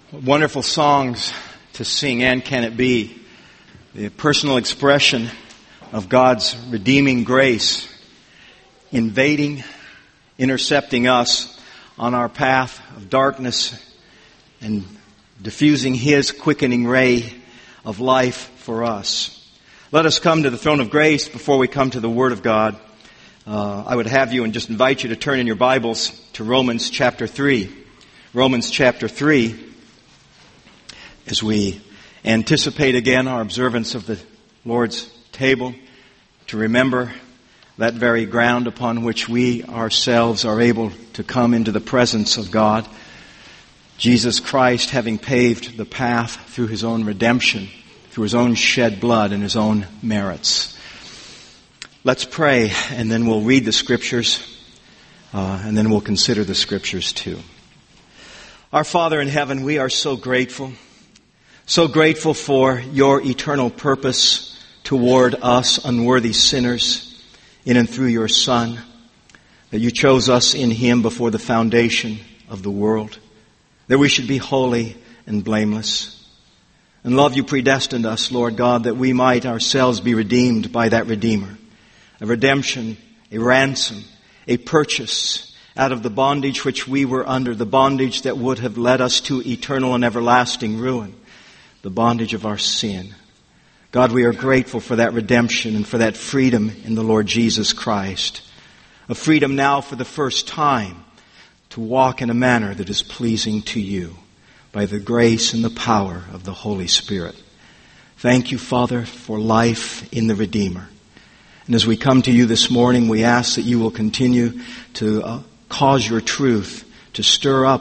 Wonderful songs to sing, and can it be? The personal expression of God's redeeming grace, invading, intercepting us on our path of darkness and diffusing His quickening ray of life for us. Let us come to the throne of grace before we come to the Word of God. I would have you and just invite you to turn in your Bibles to Romans chapter 3. Romans chapter 3. As we anticipate again our observance of the Lord's table, to remember that very ground upon which we ourselves are able to come into the presence of God, Jesus Christ having paved the path through His own redemption, through His own shed blood and His own merits. Let's pray, and then we'll read the Scriptures, and then we'll consider the Scriptures too. Our Father in heaven, we are so grateful for your eternal purpose toward us unworthy sinners in and through your Son, that you chose us in Him before the foundation of the world, that we should be holy and blameless. And love, you predestined us, Lord God, that we might ourselves be redeemed by that Redeemer. A redemption, a ransom, a purchase out of the bondage which we were under, the bondage that would have led us to eternal and everlasting ruin. The bondage of our sin. God, we are grateful for that redemption and for that freedom in the Lord Jesus Christ. A freedom now for the first time to walk in a manner that is pleasing to you by the grace and the power of the Holy Spirit. Thank you, Father, for life in the Redeemer. And as we come to you this morning, we ask that you will continue to cause your truth to stir up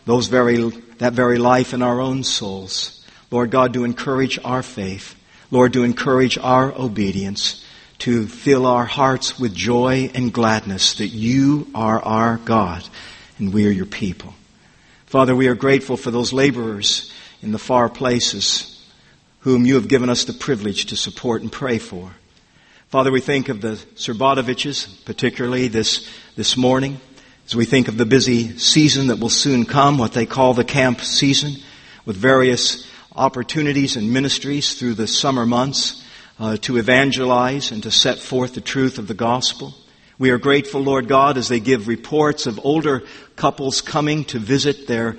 that very life in our own souls. Lord God, to encourage our faith. Lord, to encourage our obedience. To fill our hearts with joy and gladness that you are our God and we are your people. Father, we are grateful for those laborers in the far places whom you have given us the privilege to support and pray for. Father, we think of the Srbatoviches, particularly this morning, as we think of the busy season that will soon come, what they call the camp season, with various opportunities and ministries through the summer months to evangelize and to set forth the truth of the gospel. We are grateful, Lord God, as they give reports of older couples coming to visit their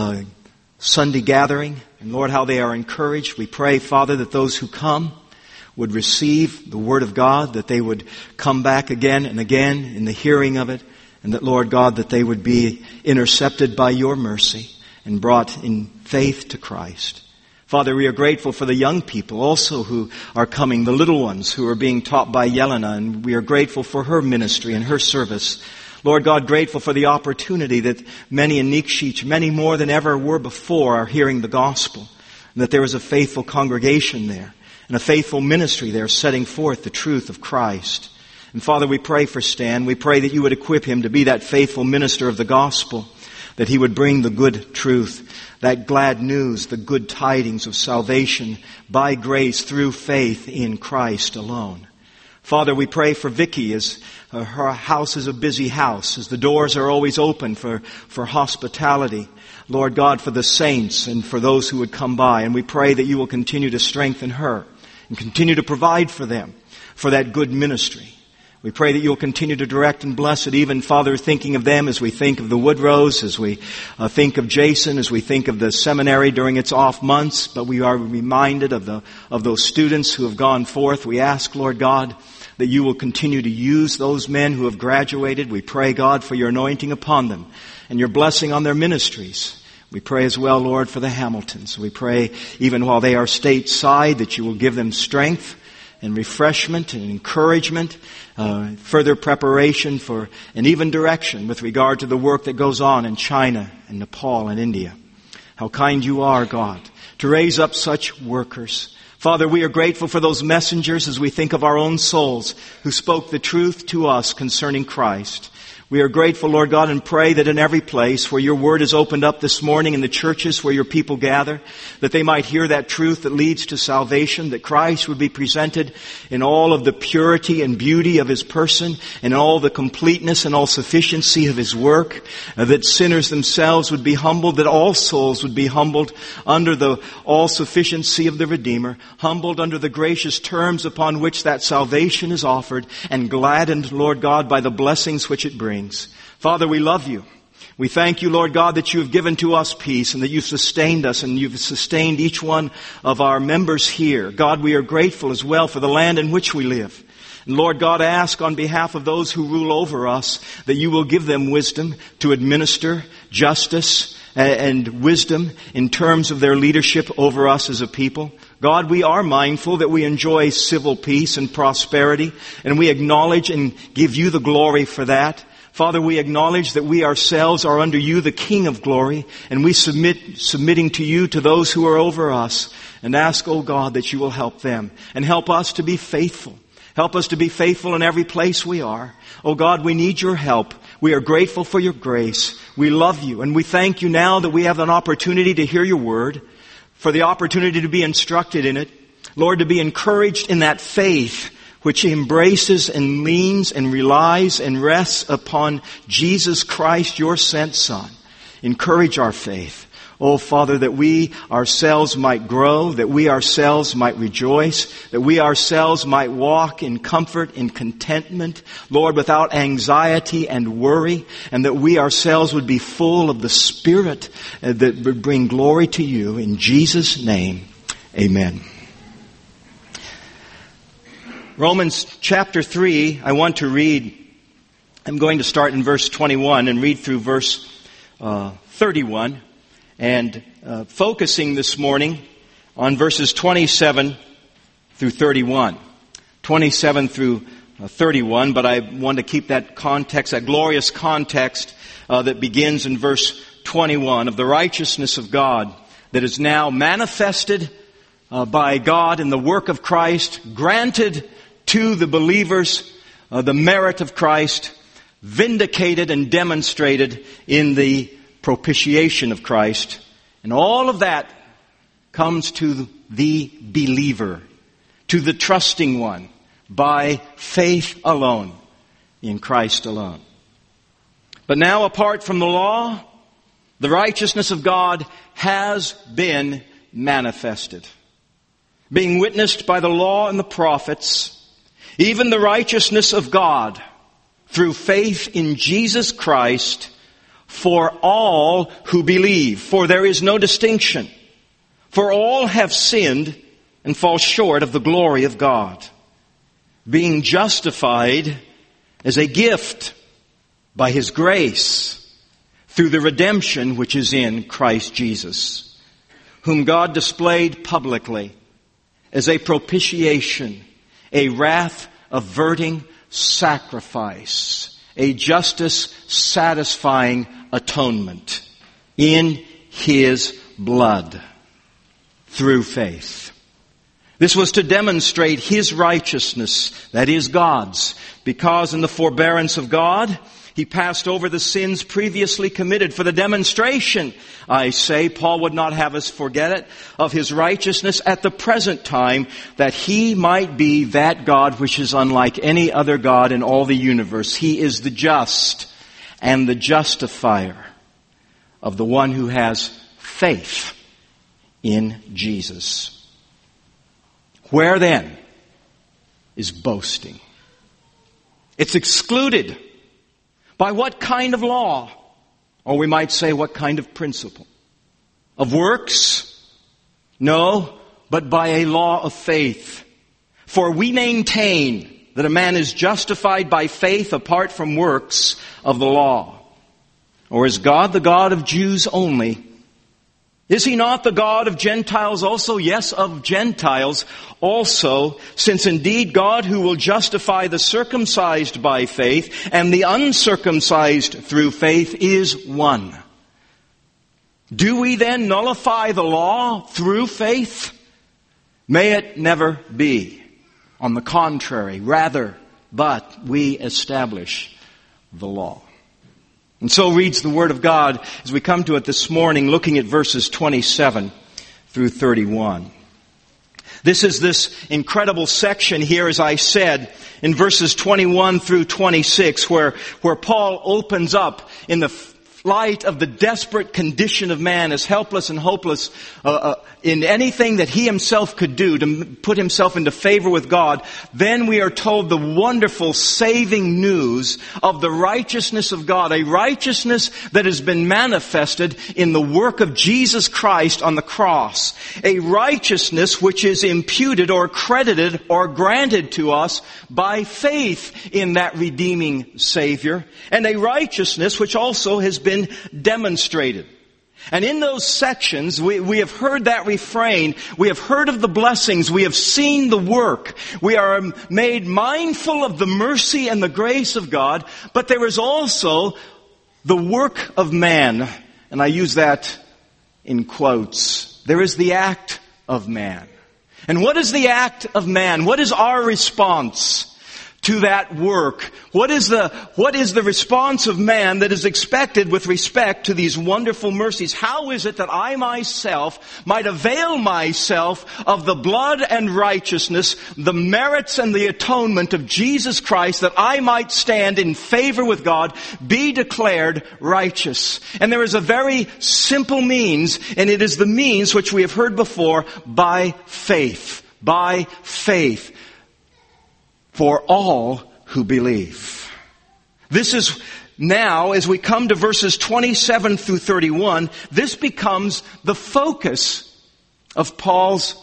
Sunday gathering. And Lord, how they are encouraged. We pray, Father, that those who come would receive the Word of God, that they would come back again and again in the hearing of it, and that, Lord God, that they would be intercepted by your mercy and brought in faith to Christ. Father, we are grateful for the young people also who are coming, the little ones who are being taught by Yelena, and we are grateful for her ministry and her service. Lord God, grateful for the opportunity that many in Nikšić, many more than ever were before, are hearing the gospel, and that there is a faithful congregation there, and a faithful ministry there setting forth the truth of Christ. And Father, we pray for Stan. We pray that you would equip him to be that faithful minister of the gospel, that he would bring the good truth, that glad news, the good tidings of salvation by grace through faith in Christ alone. Father, we pray for Vicky as her house is a busy house, as the doors are always open for hospitality. Lord God, for the saints and for those who would come by. And we pray that you will continue to strengthen her and continue to provide for them, for that good ministry. We pray that you'll continue to direct and bless it, even, Father, thinking of them as we think of the Woodrows, as we think of Jason, as we think of the seminary during its off months. But we are reminded of those students who have gone forth. We ask, Lord God, that you will continue to use those men who have graduated. We pray, God, for your anointing upon them and your blessing on their ministries. We pray as well, Lord, for the Hamiltons. We pray, even while they are stateside, that you will give them strength and refreshment and encouragement, further preparation for, and even direction with regard to the work that goes on in China and Nepal and India. How kind you are, God, to raise up such workers. Father, we are grateful for those messengers as we think of our own souls who spoke the truth to us concerning Christ. We are grateful, Lord God, and pray that in every place where your word is opened up this morning in the churches where your people gather, that they might hear that truth that leads to salvation, that Christ would be presented in all of the purity and beauty of His person, and all the completeness and all sufficiency of His work, that sinners themselves would be humbled, that all souls would be humbled under the all sufficiency of the Redeemer, humbled under the gracious terms upon which that salvation is offered, and gladdened, Lord God, by the blessings which it brings. Father, we love you. We thank you, Lord God, that you have given to us peace and that you've sustained us and you've sustained each one of our members here. God, we are grateful as well for the land in which we live. And Lord God, I ask on behalf of those who rule over us that you will give them wisdom to administer justice and wisdom in terms of their leadership over us as a people. God, we are mindful that we enjoy civil peace and prosperity, and we acknowledge and give you the glory for that. Father, we acknowledge that we ourselves are under you, the King of glory, and we submitting to you, to those who are over us, and ask, oh God, that you will help them and help us to be faithful. Help us to be faithful in every place we are. Oh God, we need your help. We are grateful for your grace. We love you, and we thank you now that we have an opportunity to hear your word, for the opportunity to be instructed in it. Lord, to be encouraged in that faith which embraces and leans and relies and rests upon Jesus Christ, your sent Son. Encourage our faith. Oh, Father, that we ourselves might grow, that we ourselves might rejoice, that we ourselves might walk in comfort, in contentment, Lord, without anxiety and worry, and that we ourselves would be full of the Spirit that would bring glory to you. In Jesus' name, amen. Romans chapter 3, I want to read. I'm going to start in verse 21 and read through verse 31, and focusing this morning on verses 27 through 31. 27 through 31, but I want to keep that context, that glorious context that begins in verse 21 of the righteousness of God that is now manifested by God in the work of Christ, granted to the believers, the merit of Christ, vindicated and demonstrated in the propitiation of Christ. And all of that comes to the believer, to the trusting one, by faith alone, in Christ alone. But now, apart from the law, the righteousness of God has been manifested, being witnessed by the law and the prophets, even the righteousness of God through faith in Jesus Christ for all who believe. For there is no distinction. For all have sinned and fall short of the glory of God, being justified as a gift by His grace through the redemption which is in Christ Jesus, whom God displayed publicly as a propitiation, a wrath-averting sacrifice, a justice-satisfying atonement in His blood through faith. This was to demonstrate His righteousness, that is God's, because in the forbearance of God, He passed over the sins previously committed for the demonstration, I say, Paul would not have us forget it, of His righteousness at the present time, that He might be that God which is unlike any other God in all the universe. He is the just and the justifier of the one who has faith in Jesus. Where then is boasting? It's excluded. By what kind of law? Or we might say, what kind of principle? Of works? No, but by a law of faith. For we maintain that a man is justified by faith apart from works of the law. Or is God the God of Jews only? Is He not the God of Gentiles also? Yes, of Gentiles also, since indeed God who will justify the circumcised by faith and the uncircumcised through faith is one. Do we then nullify the law through faith? May it never be. On the contrary, rather, but we establish the law. And so reads the Word of God as we come to it this morning, looking at verses 27 through 31. This is this incredible section here, as I said, in verses 21 through 26, where Paul opens up in the light of the desperate condition of man, as helpless and hopeless in anything that he himself could do to put himself into favor with God. Then we are told the wonderful saving news of the righteousness of God, a righteousness that has been manifested in the work of Jesus Christ on the cross, a righteousness which is imputed or credited or granted to us by faith in that redeeming Savior, and a righteousness which also has been demonstrated. And in those sections, we have heard that refrain. We have heard of the blessings. We have seen the work. We are made mindful of the mercy and the grace of God. But there is also the work of man. And I use that in quotes. There is the act of man. And what is the act of man? What is our response to that work? What is the response of man that is expected with respect to these wonderful mercies? How is it that I myself might avail myself of the blood and righteousness, the merits and the atonement of Jesus Christ, that I might stand in favor with God, be declared righteous? And there is a very simple means, and it is the means which we have heard before, by faith. By faith. For all who believe. This is now, as we come to verses 27 through 31, this becomes the focus of Paul's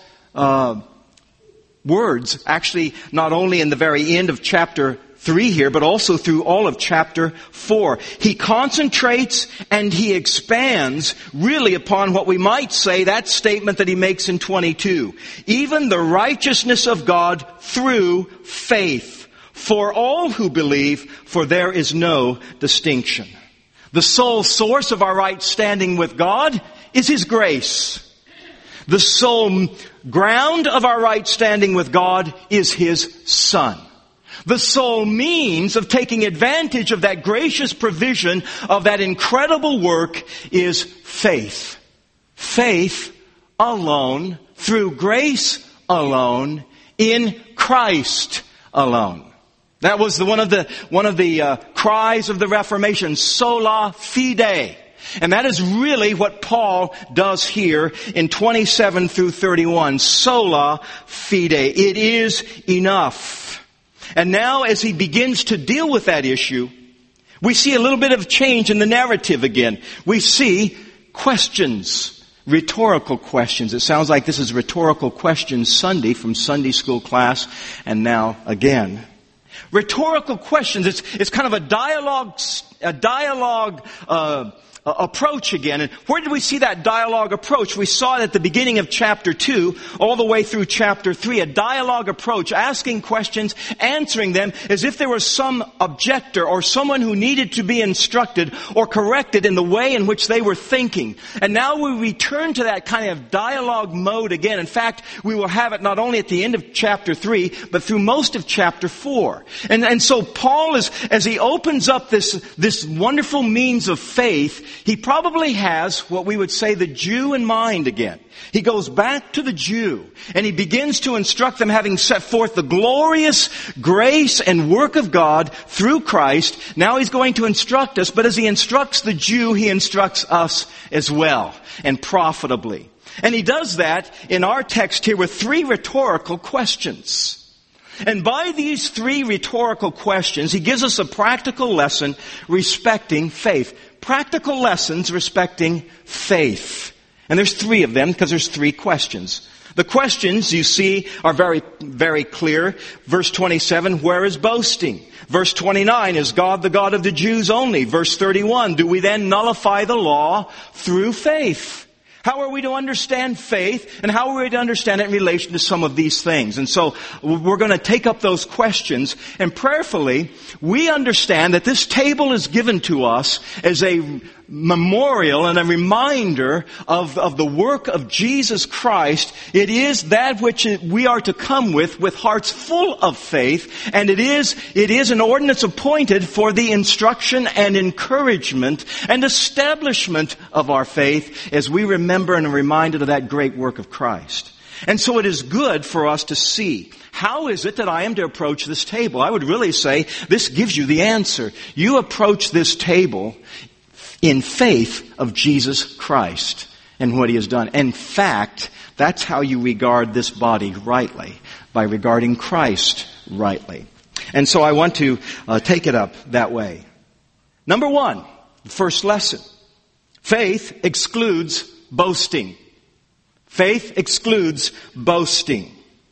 words. Actually, not only in the very end of chapter 3 here, but also through all of chapter 4. He concentrates and he expands really upon what we might say, that statement that he makes in 22. Even the righteousness of God through faith. For all who believe, for there is no distinction. The sole source of our right standing with God is His grace. The sole ground of our right standing with God is His Son. The sole means of taking advantage of that gracious provision of that incredible work is faith. Faith alone, through grace alone, in Christ alone. That was one of the cries of the Reformation, sola fide. And that is really what Paul does here in 27 through 31. Sola fide. It is enough. And now as he begins to deal with that issue, we see a little bit of change in the narrative again. We see questions, rhetorical questions. It sounds like this is Rhetorical Questions Sunday from Sunday school class, and now again. Rhetorical questions. It's kind of a dialogue approach again. And where did we see that dialogue approach? We saw it at the beginning of chapter 2 all the way through chapter 3. A dialogue approach, asking questions, answering them as if there was some objector or someone who needed to be instructed or corrected in the way in which they were thinking. And now we return to that kind of dialogue mode again. In fact, we will have it not only at the end of chapter 3, but through most of chapter 4. And so Paul as he opens up this wonderful means of faith, he probably has what we would say the Jew in mind again. He goes back to the Jew and he begins to instruct them, having set forth the glorious grace and work of God through Christ. Now he's going to instruct us, but as he instructs the Jew, he instructs us as well, and profitably. And he does that in our text here with 3 rhetorical questions. And by these 3 rhetorical questions, he gives us a practical lesson respecting faith. Practical lessons respecting faith. And there's 3 of them because there's 3 questions. The questions, you see, are very, very clear. Verse 27, where is boasting? Verse 29, is God the God of the Jews only? Verse 31, do we then nullify the law through faith? How are we to understand faith, and how are we to understand it in relation to some of these things? And so we're going to take up those questions, and prayerfully we understand that this table is given to us as a memorial and a reminder of the work of Jesus Christ. It is that which we are to come with hearts full of faith, and it is an ordinance appointed for the instruction and encouragement and establishment of our faith as we remember and are reminded of that great work of Christ. And so it is good for us to see, how is it that I am to approach this table? I would really say this gives you the answer. You approach this table in faith of Jesus Christ and what He has done. In fact, that's how you regard this body rightly, by regarding Christ rightly. And so I want to take it up that way. Number one, the first lesson. Faith excludes boasting. Faith excludes boasting.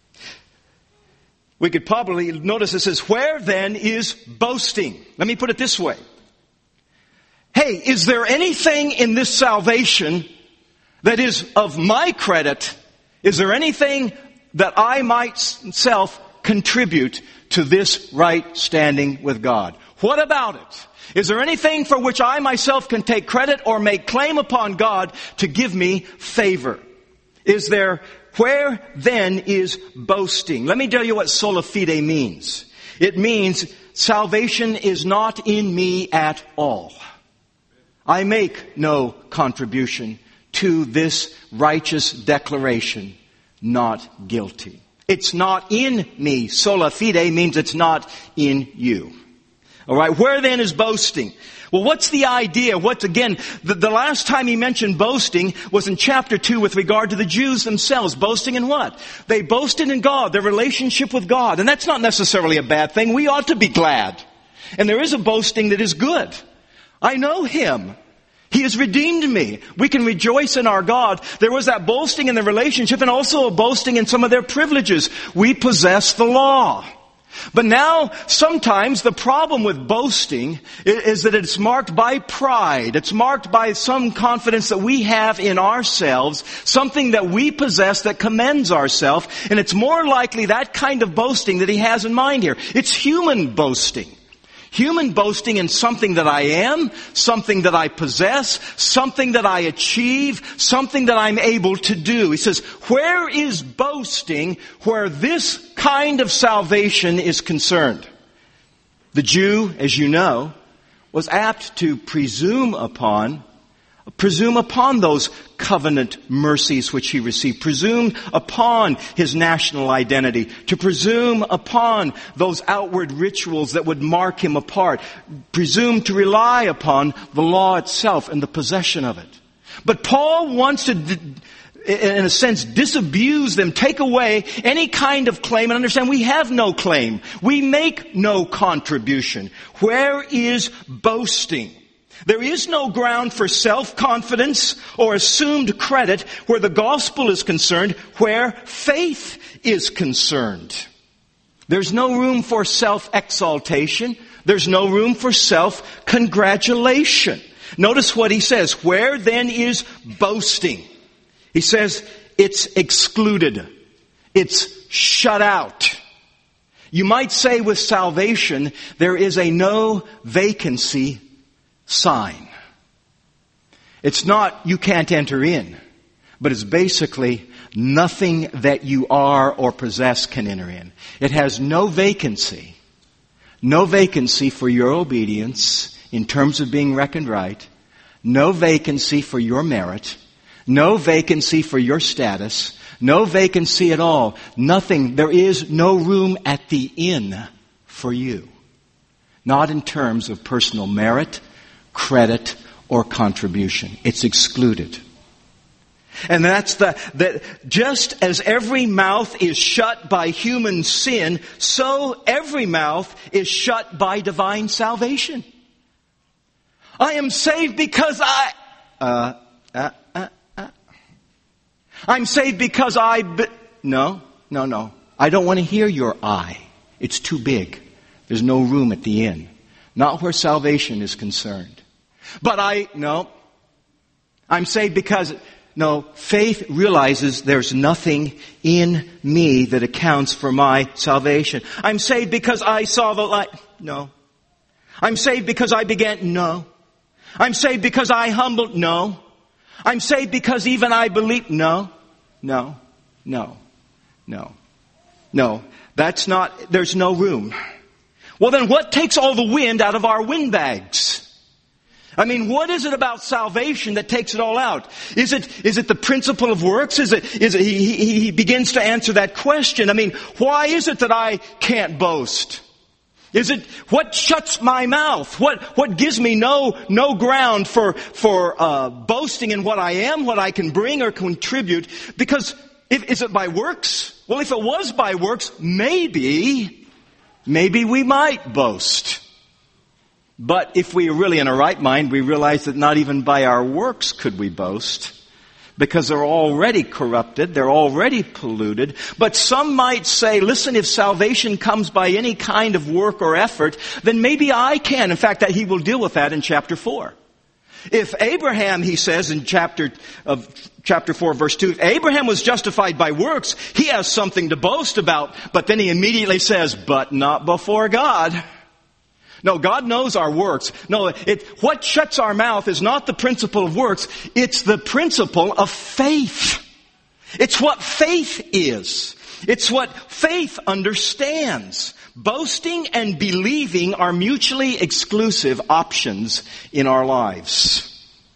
We could probably notice it says, where then is boasting? Let me put it this way. Hey, is there anything in this salvation that is of my credit? Is there anything that I myself contribute to this right standing with God? What about it? Is there anything for which I myself can take credit or make claim upon God to give me favor? Is there, where then is boasting? Let me tell you what sola fide means. It means salvation is not in me at all. I make no contribution to this righteous declaration, not guilty. It's not in me. Sola fide means it's not in you. All right, where then is boasting? Well, what's the idea? The last time he mentioned boasting was in chapter 2 with regard to the Jews themselves. Boasting in what? They boasted in God, their relationship with God. And that's not necessarily a bad thing. We ought to be glad. And there is a boasting that is good. I know Him. He has redeemed me. We can rejoice in our God. There was that boasting in the relationship and also a boasting in some of their privileges. We possess the law. But now, sometimes the problem with boasting is that it's marked by pride. It's marked by some confidence that we have in ourselves, something that we possess that commends ourselves, and it's more likely that kind of boasting that he has in mind here. It's human boasting. Human boasting in something that I am, something that I possess, something that I achieve, something that I'm able to do. He says, where is boasting where this kind of salvation is concerned? The Jew, as you know, was apt to presume upon those covenant mercies which he received, presume upon his national identity, to presume upon those outward rituals that would mark him apart, presume to rely upon the law itself and the possession of it. But Paul wants to, in a sense, disabuse them, take away any kind of claim, and understand we have no claim. We make no contribution. Where is boasting? There is no ground for self-confidence or assumed credit where the gospel is concerned, where faith is concerned. There's no room for self-exaltation. There's no room for self-congratulation. Notice what he says. Where then is boasting? He says it's excluded. It's shut out. You might say with salvation, there is a no vacancy sign. It's not you can't enter in, but it's basically nothing that you are or possess can enter in. It has no vacancy for your obedience in terms of being reckoned right, no vacancy for your merit, no vacancy for your status, no vacancy at all. Nothing. There is no room at the inn for you. Not in terms of personal merit, credit, or contribution. It's excluded. And that's that just as every mouth is shut by human sin, so every mouth is shut by divine salvation. I am saved because I'm saved because No. I don't want to hear your I. It's too big. There's no room at the inn. Not where salvation is concerned. But I'm saved because, faith realizes there's nothing in me that accounts for my salvation. I'm saved because I saw the light. No. I'm saved because I began. No. I'm saved because I humbled. No. I'm saved because even I believe. No. That's not, there's no room. Well, then what takes all the wind out of our windbags? I mean, what is it about salvation that takes it all out? Is it the principle of works? He begins to answer that question. I mean, why is it that I can't boast? Is it, what shuts my mouth? What gives me no ground for boasting in what I am, what I can bring or contribute? Because is it by works? Well, if it was by works, maybe we might boast. But if we are really in our right mind, we realize that not even by our works could we boast, because they're already corrupted, they're already polluted. But some might say, listen, if salvation comes by any kind of work or effort, then maybe I can. In fact, that he will deal with that in chapter 4. If Abraham, he says in chapter 4, verse 2, if Abraham was justified by works, he has something to boast about. But then he immediately says, but not before God. No, God knows our works. No, what shuts our mouth is not the principle of works. It's the principle of faith. It's what faith is. It's what faith understands. Boasting and believing are mutually exclusive options in our lives.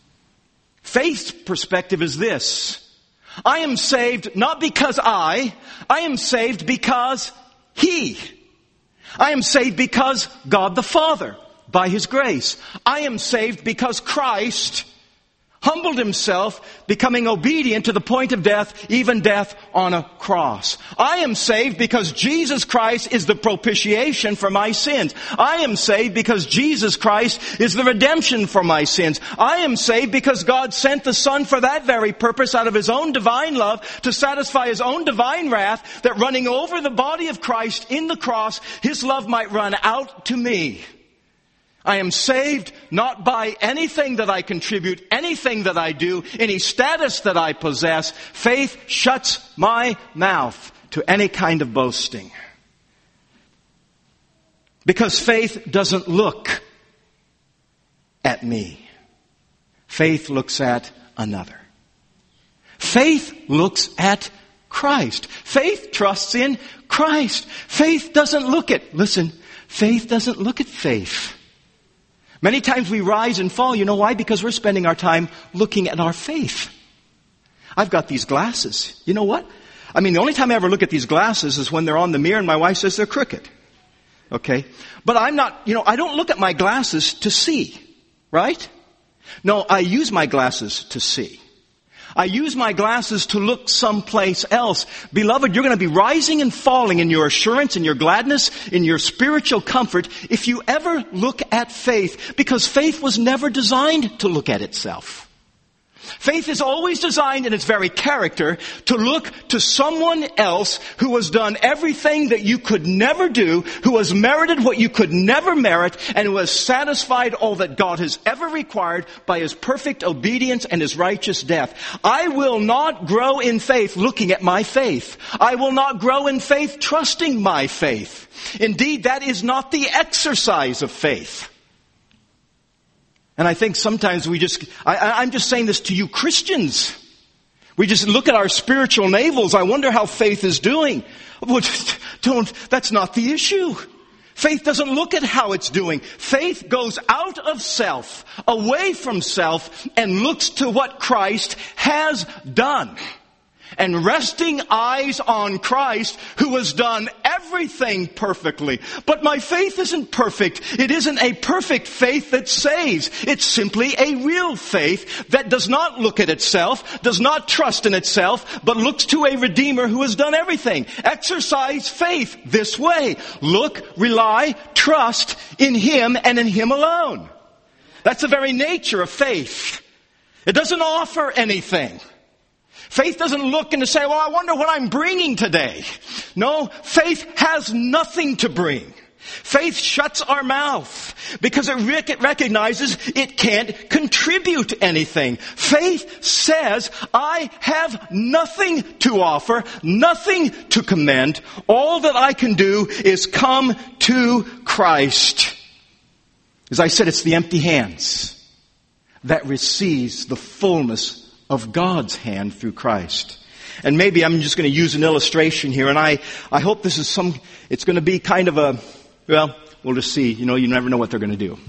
Faith's perspective is this. I am saved not because I am saved because He. I am saved because God the Father, by His grace. I am saved because Christ humbled Himself, becoming obedient to the point of death, even death on a cross. I am saved because Jesus Christ is the propitiation for my sins. I am saved because Jesus Christ is the redemption for my sins. I am saved because God sent the Son for that very purpose out of His own divine love to satisfy His own divine wrath, that running over the body of Christ in the cross, His love might run out to me. I am saved not by anything that I contribute, anything that I do, any status that I possess. Faith shuts my mouth to any kind of boasting. Because faith doesn't look at me. Faith looks at another. Faith looks at Christ. Faith trusts in Christ. Faith doesn't look at faith. Many times we rise and fall. You know why? Because we're spending our time looking at our faith. I've got these glasses. You know what? I mean, the only time I ever look at these glasses is when they're on the mirror and my wife says they're crooked. Okay? But I don't look at my glasses to see. Right? No, I use my glasses to see. I use my glasses to look someplace else. Beloved, you're going to be rising and falling in your assurance, in your gladness, in your spiritual comfort if you ever look at faith, because faith was never designed to look at itself. Faith is always designed in its very character to look to someone else who has done everything that you could never do, who has merited what you could never merit, and who has satisfied all that God has ever required by His perfect obedience and His righteous death. I will not grow in faith looking at my faith. I will not grow in faith trusting my faith. Indeed, that is not the exercise of faith. And I think sometimes I'm just saying this to you Christians. We just look at our spiritual navels. I wonder how faith is doing. Well, that's not the issue. Faith doesn't look at how it's doing. Faith goes out of self, away from self, and looks to what Christ has done. And resting eyes on Christ, who has done everything perfectly. But my faith isn't perfect. It isn't a perfect faith that saves. It's simply a real faith that does not look at itself, does not trust in itself, but looks to a Redeemer who has done everything. Exercise faith this way. Look, rely, trust in Him and in Him alone. That's the very nature of faith. It doesn't offer anything. Faith doesn't look and to say, well, I wonder what I'm bringing today. No, faith has nothing to bring. Faith shuts our mouth because it recognizes it can't contribute anything. Faith says, I have nothing to offer, nothing to commend. All that I can do is come to Christ. As I said, it's the empty hands. that receives the fullness of God's hand through Christ. And maybe I'm just going to use an illustration here, and I hope this is it's going to be kind of we'll just see. You never know what they're going to do.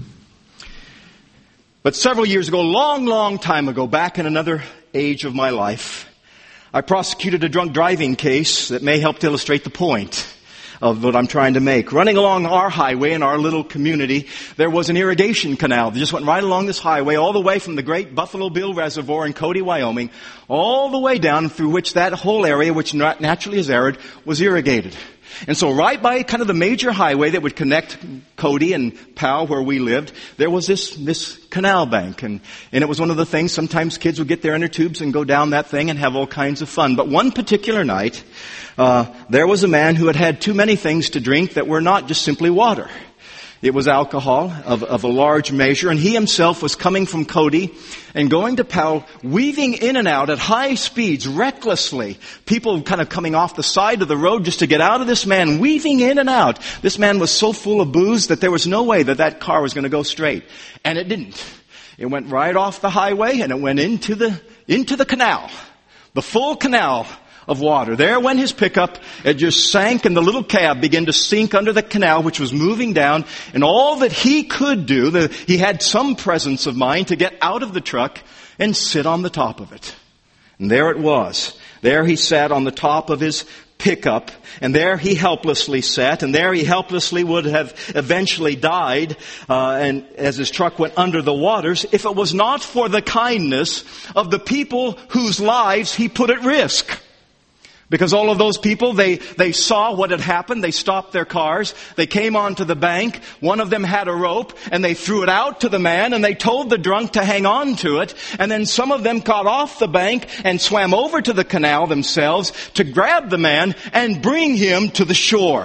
But several years ago, long time ago, back in another age of my life, I prosecuted a drunk driving case that may help to illustrate the point of what I'm trying to make. Running along our highway in our little community, there was an irrigation canal that just went right along this highway, all the way from the great Buffalo Bill Reservoir in Cody, Wyoming, all the way down through which that whole area, which naturally is arid, was irrigated. And so right by kind of the major highway that would connect Cody and Powell, where we lived, there was this canal bank. And it was one of the things, sometimes kids would get their inner tubes and go down that thing and have all kinds of fun. But one particular night, there was a man who had had too many things to drink that were not just simply water. It was alcohol of a large measure, and he himself was coming from Cody and going to Powell, weaving in and out at high speeds, recklessly. People kind of coming off the side of the road just to get out of this man, weaving in and out. This man was so full of booze that there was no way that car was going to go straight. And it didn't. It went right off the highway, and it went into the canal. The full canal of water. There went his pickup. It just sank, and the little cab began to sink under the canal, which was moving down. And all that he could do, he had some presence of mind to get out of the truck and sit on the top of it. And there it was. There he sat on the top of his pickup, and there he helplessly sat, and there he helplessly would have eventually died, and as his truck went under the waters, if it was not for the kindness of the people whose lives he put at risk. Because all of those people, they saw what had happened. They stopped their cars. They came onto the bank. One of them had a rope, and they threw it out to the man, and they told the drunk to hang on to it. And then some of them got off the bank and swam over to the canal themselves to grab the man and bring him to the shore.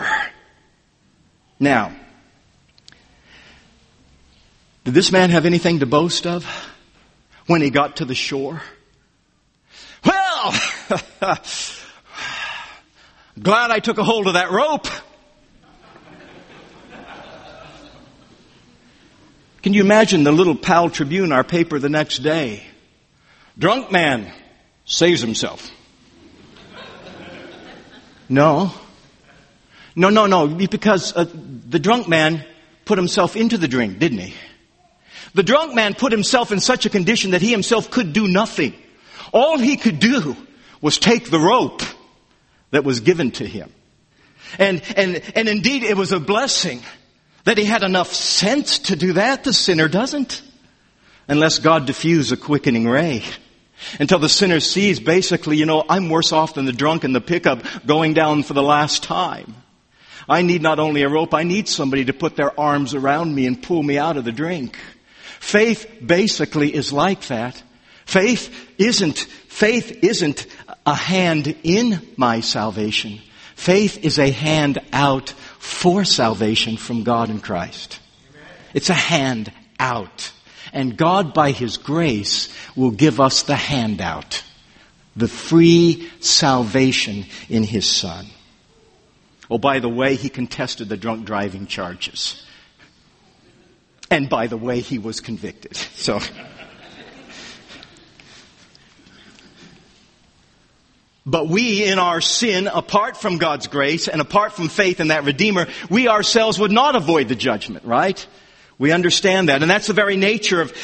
Now, did this man have anything to boast of when he got to the shore? Well, glad I took a hold of that rope. Can you imagine the little Powell Tribune, our paper the next day? Drunk man saves himself. No, because the drunk man put himself into the drink, didn't he? The drunk man put himself in such a condition that he himself could do nothing. All he could do was take the rope that was given to him. And indeed it was a blessing that he had enough sense to do that. The sinner doesn't. Unless God diffuse a quickening ray. Until the sinner sees basically, I'm worse off than the drunk in the pickup going down for the last time. I need not only a rope, I need somebody to put their arms around me and pull me out of the drink. Faith basically is like that. Faith isn't a hand in my salvation. Faith is a hand out for salvation from God in Christ. It's a hand out. And God, by His grace, will give us the handout. The free salvation in His Son. Oh, by the way, He contested the drunk driving charges. And by the way, He was convicted. So... But we, in our sin, apart from God's grace and apart from faith in that Redeemer, we ourselves would not avoid the judgment, right? We understand that. And that's the very nature of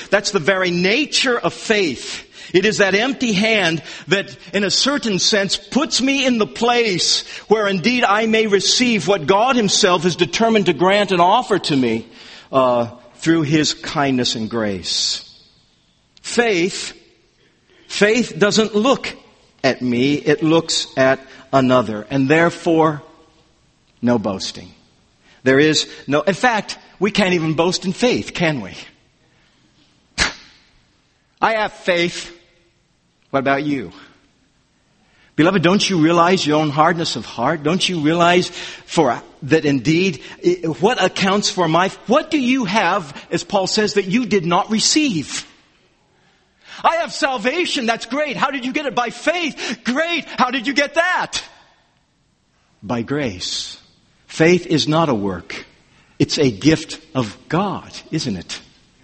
faith. It is that empty hand that, in a certain sense, puts me in the place where indeed I may receive what God Himself is determined to grant and offer to me through His kindness and grace. Faith doesn't look at me, it looks at another. And therefore, no boasting. There is no... In fact, we can't even boast in faith, can we? I have faith. What about you? Beloved, don't you realize your own hardness of heart? Don't you realize that indeed, what accounts for what do you have, as Paul says, that you did not receive? I have salvation. That's great. How did you get it? By faith. Great. How did you get that? By grace. Faith is not a work. It's a gift of God, isn't it?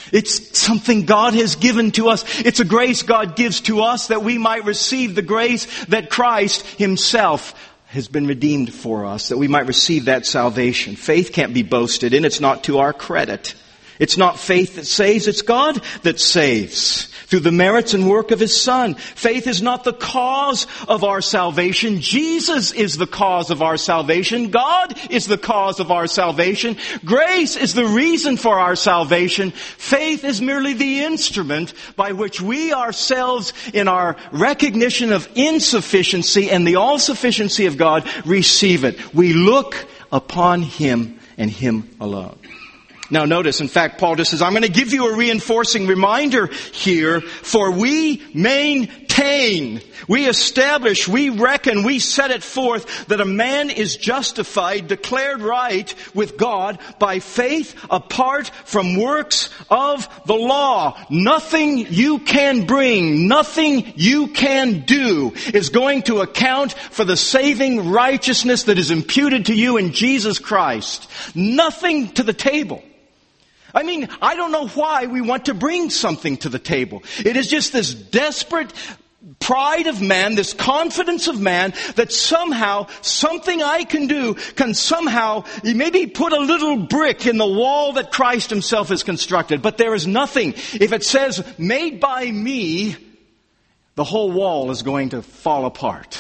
It's something God has given to us. It's a grace God gives to us that we might receive the grace that Christ Himself has been redeemed for us, that we might receive that salvation. Faith can't be boasted in. It's not to our credit. It's not faith that saves. It's God that saves through the merits and work of His Son. Faith is not the cause of our salvation. Jesus is the cause of our salvation. God is the cause of our salvation. Grace is the reason for our salvation. Faith is merely the instrument by which we ourselves, in our recognition of insufficiency and the all-sufficiency of God, receive it. We look upon Him and Him alone. Now notice, in fact, Paul just says, I'm going to give you a reinforcing reminder here, for we maintain, we establish, we reckon, we set it forth that a man is justified, declared right with God by faith apart from works of the law. Nothing you can bring, nothing you can do is going to account for the saving righteousness that is imputed to you in Jesus Christ. Nothing to the table. I mean, I don't know why we want to bring something to the table. It is just this desperate pride of man, this confidence of man, that somehow something I can do can somehow maybe put a little brick in the wall that Christ Himself has constructed. But there is nothing. If it says, made by me, the whole wall is going to fall apart.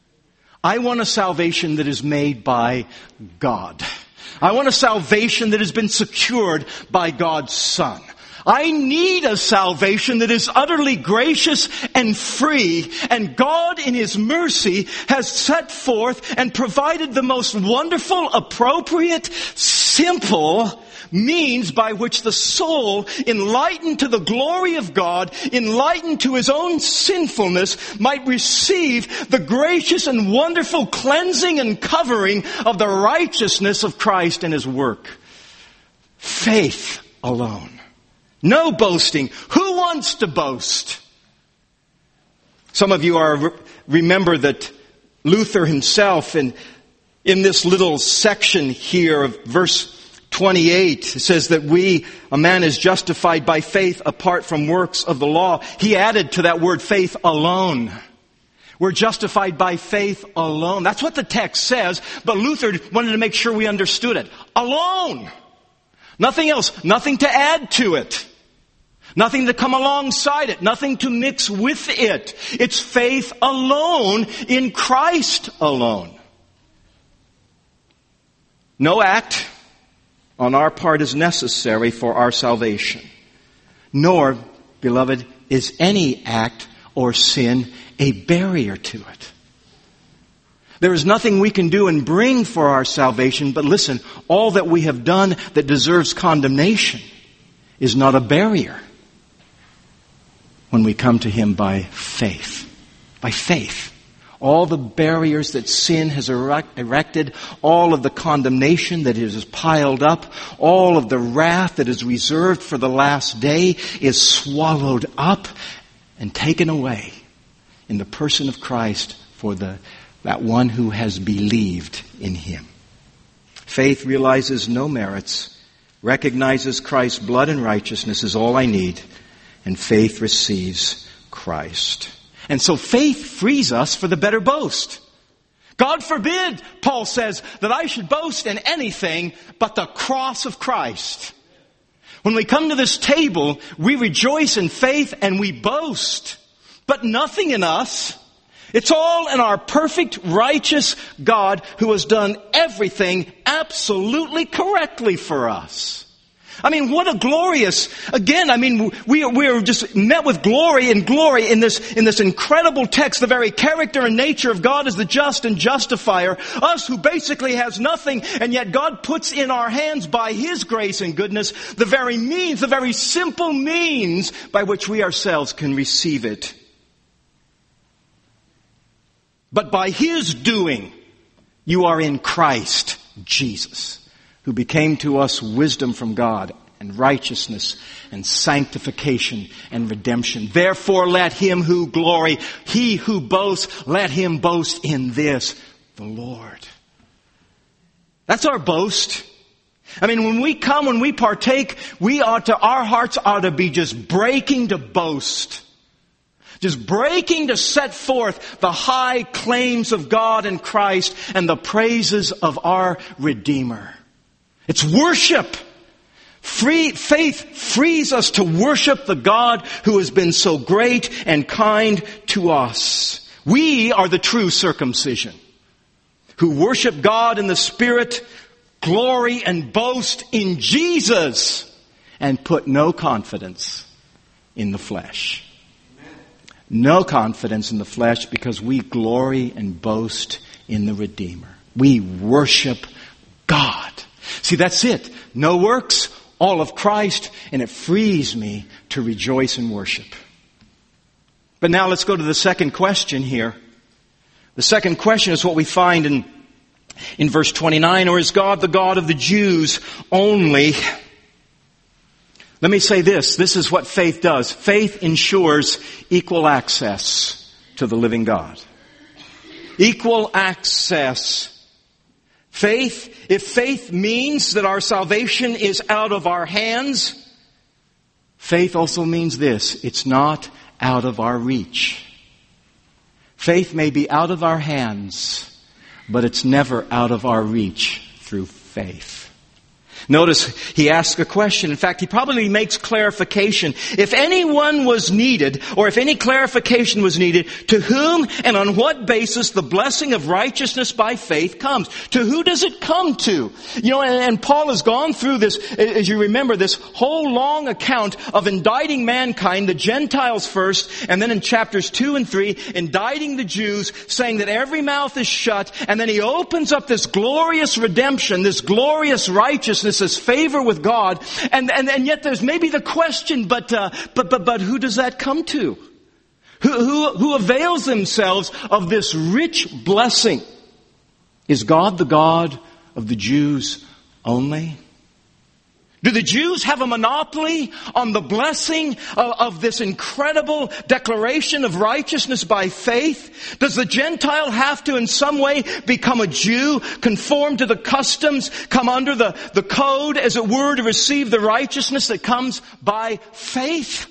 I want a salvation that is made by God. I want a salvation that has been secured by God's Son. I need a salvation that is utterly gracious and free, and God in His mercy has set forth and provided the most wonderful, appropriate, simple means by which the soul, enlightened to the glory of God, enlightened to his own sinfulness, might receive the gracious and wonderful cleansing and covering of the righteousness of Christ and His work. Faith alone. No boasting. Who wants to boast? Some of you remember that Luther himself, in this little section here of verse 28, says that a man is justified by faith apart from works of the law. He added to that word faith alone. We're justified by faith alone. That's what the text says, but Luther wanted to make sure we understood it. Alone. Nothing else. Nothing to add to it. Nothing to come alongside it. Nothing to mix with it. It's faith alone in Christ alone. No act on our part is necessary for our salvation. Nor, beloved, is any act or sin a barrier to it. There is nothing we can do and bring for our salvation, but listen, all that we have done that deserves condemnation is not a barrier when we come to Him by faith. By faith. All the barriers that sin has erected, all of the condemnation that is piled up, all of the wrath that is reserved for the last day is swallowed up and taken away in the person of Christ for that one who has believed in Him. Faith realizes no merits, recognizes Christ's blood and righteousness is all I need, and faith receives Christ. And so faith frees us for the better boast. God forbid, Paul says, that I should boast in anything but the cross of Christ. When we come to this table, we rejoice in faith and we boast, but nothing in us. It's all in our perfect, righteous God who has done everything absolutely correctly for us. I mean, what a glorious, again, I mean, we are just met with glory in this incredible text. The very character and nature of God is the just and justifier. Us who basically has nothing, and yet God puts in our hands by His grace and goodness the very means, the very simple means by which we ourselves can receive it. But by His doing, you are in Christ Jesus, who became to us wisdom from God and righteousness and sanctification and redemption. Therefore let him who glory, he who boasts, let him boast in this, the Lord. That's our boast. I mean, when we partake, our hearts ought to be just breaking to boast. Just breaking to set forth the high claims of God and Christ and the praises of our Redeemer. It's worship. Faith frees us to worship the God who has been so great and kind to us. We are the true circumcision, who worship God in the Spirit, glory and boast in Jesus, and put no confidence in the flesh. No confidence in the flesh, because we glory and boast in the Redeemer. We worship God. See, that's it. No works, all of Christ, and it frees me to rejoice and worship. But now let's go to the second question here. The second question is what we find in verse 29, or is God the God of the Jews only? Let me say this. This is what faith does. Faith ensures equal access to the living God. Equal access. If faith means that our salvation is out of our hands, faith also means this: it's not out of our reach. Faith may be out of our hands, but it's never out of our reach through faith. Notice he asks a question. In fact, he probably makes clarification. If anyone was needed, or if any clarification was needed, to whom and on what basis the blessing of righteousness by faith comes? To who does it come to? You know, and Paul has gone through this, as you remember, this whole long account of indicting mankind, the Gentiles first, and then in chapters 2 and 3, indicting the Jews, saying that every mouth is shut, and then he opens up this glorious redemption, this glorious righteousness, this favor with God, and yet there's maybe the question, but who does that come to? Who avails themselves of this rich blessing? Is God the God of the Jews only? Do the Jews have a monopoly on the blessing of this incredible declaration of righteousness by faith? Does the Gentile have to in some way become a Jew, conform to the customs, come under the code, as it were, to receive the righteousness that comes by faith?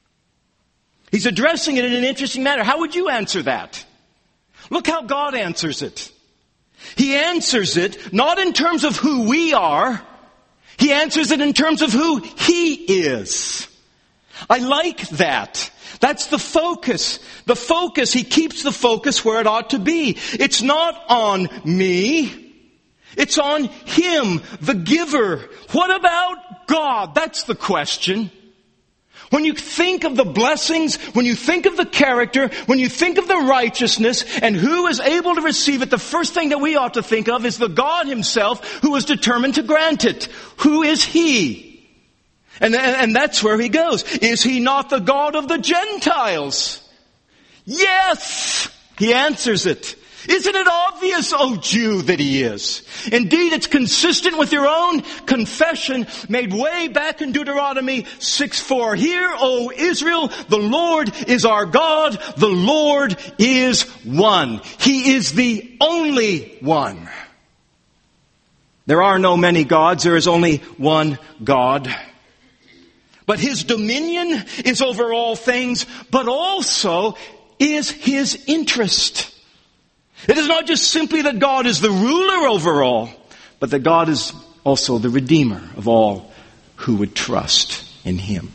He's addressing it in an interesting manner. How would you answer that? Look how God answers it. He answers it not in terms of who we are. He answers it in terms of who He is. I like that. That's the focus. The focus, He keeps the focus where it ought to be. It's not on me. It's on Him, the giver. What about God? That's the question. When you think of the blessings, when you think of the character, when you think of the righteousness and who is able to receive it, the first thing that we ought to think of is the God Himself who is determined to grant it. Who is He? And that's where He goes. Is He not the God of the Gentiles? Yes! He answers it. Isn't it obvious, O Jew, that He is? Indeed, it's consistent with your own confession made way back in Deuteronomy 6:4. Hear, O Israel, the Lord is our God. The Lord is one. He is the only one. There are no many gods. There is only one God. But His dominion is over all things, but also is His interest. It is not just simply that God is the ruler over all, but that God is also the Redeemer of all who would trust in Him.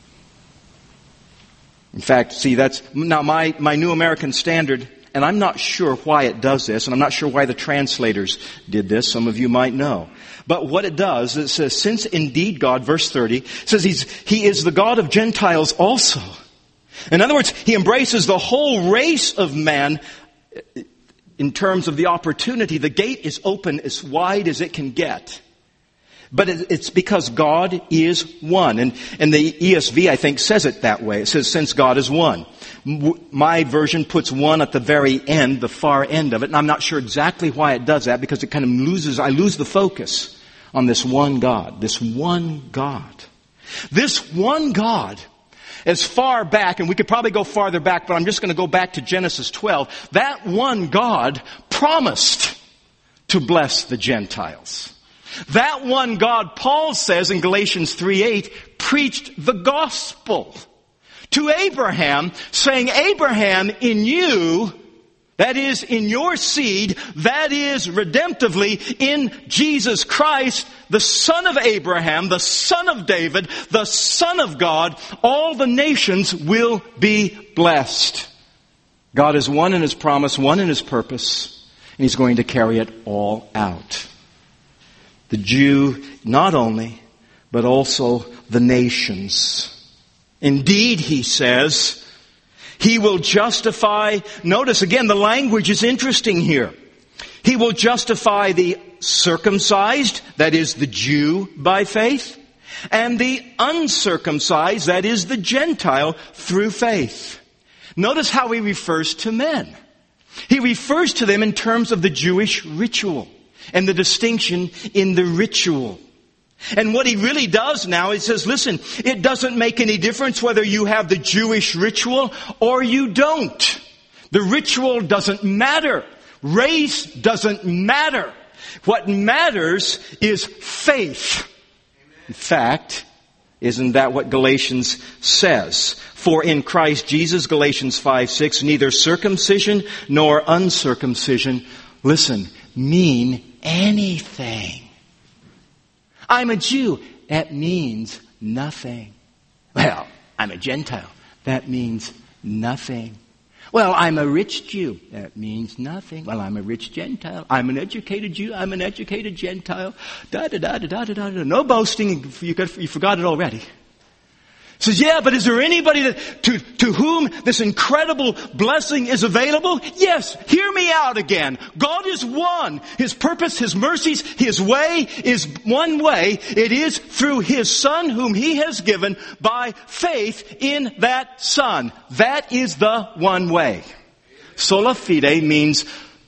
In fact, see, that's now my New American Standard, and I'm not sure why it does this, and I'm not sure why the translators did this. Some of you might know. But what it does, it says, since indeed God, verse 30, says He is the God of Gentiles also. In other words, He embraces the whole race of man. In terms of the opportunity, the gate is open as wide as it can get. But it's because God is one. And the ESV, I think, says it that way. It says, since God is one. My version puts one at the very end, the far end of it. And I'm not sure exactly why it does that, because it kind of I lose the focus on this one God. This one God. This one God. As far back, and we could probably go farther back, but I'm just going to go back to Genesis 12. That one God promised to bless the Gentiles. That one God, Paul says in Galatians 3:8, preached the gospel to Abraham, saying, Abraham, in you, that is, in your seed, that is, redemptively, in Jesus Christ, the Son of Abraham, the Son of David, the Son of God, all the nations will be blessed. God is one in His promise, one in His purpose, and He's going to carry it all out. The Jew not only, but also the nations. Indeed, he says, He will justify, notice again, the language is interesting here. He will justify the circumcised, that is the Jew by faith, and the uncircumcised, that is the Gentile, through faith. Notice how He refers to men. He refers to them in terms of the Jewish ritual and the distinction in the ritual. And what He really does now, He says, listen, it doesn't make any difference whether you have the Jewish ritual or you don't. The ritual doesn't matter. Race doesn't matter. What matters is faith. In fact, isn't that what Galatians says? For in Christ Jesus, Galatians 5:6, neither circumcision nor uncircumcision, listen, mean anything. I'm a Jew. That means nothing. Well, I'm a Gentile. That means nothing. Well, I'm a rich Jew. That means nothing. Well, I'm a rich Gentile. I'm an educated Jew. I'm an educated Gentile. Da-da-da-da-da-da-da. No boasting. You forgot it already. Says, yeah, but is there anybody that, to whom this incredible blessing is available? Yes, hear me out again. God is one. His purpose, His mercies, His way is one way. It is through His Son whom He has given by faith in that Son. That is the one way. Sola fide means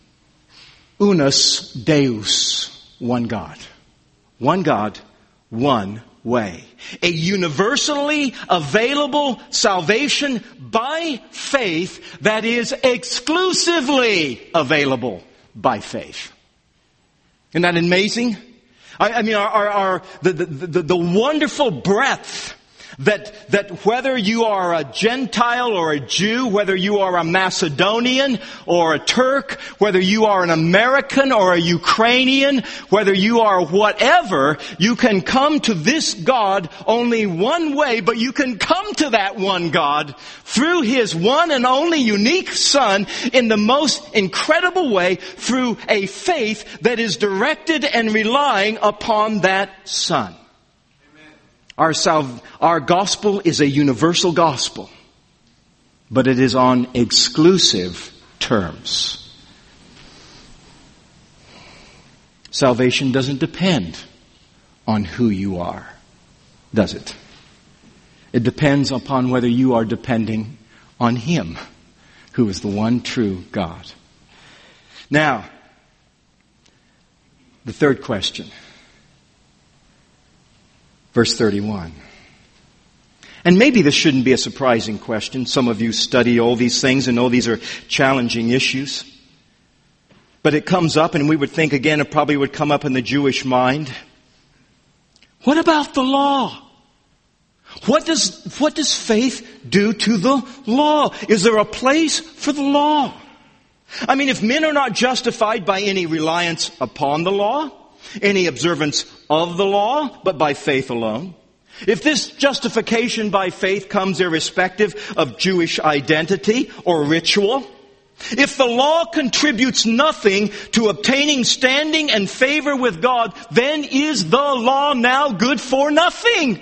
unus Deus, one God. One God, one way. A universally available salvation by faith that is exclusively available by faith. Isn't that amazing? I mean, the wonderful breadth that whether you are a Gentile or a Jew, whether you are a Macedonian or a Turk, whether you are an American or a Ukrainian, whether you are whatever, you can come to this God only one way, but you can come to that one God through His one and only unique Son in the most incredible way through a faith that is directed and relying upon that Son. Our gospel is a universal gospel, but it is on exclusive terms. Salvation doesn't depend on who you are, does it? It depends upon whether you are depending on Him, who is the one true God. Now, the third question. Verse 31. And maybe this shouldn't be a surprising question. Some of you study all these things and know these are challenging issues. But it comes up, and we would think again it probably would come up in the Jewish mind. What about the law? What does faith do to the law? Is there a place for the law? I mean, if men are not justified by any reliance upon the law, any observance of the law, but by faith alone. If this justification by faith comes irrespective of Jewish identity or ritual, if the law contributes nothing to obtaining standing and favor with God, then is the law now good for nothing?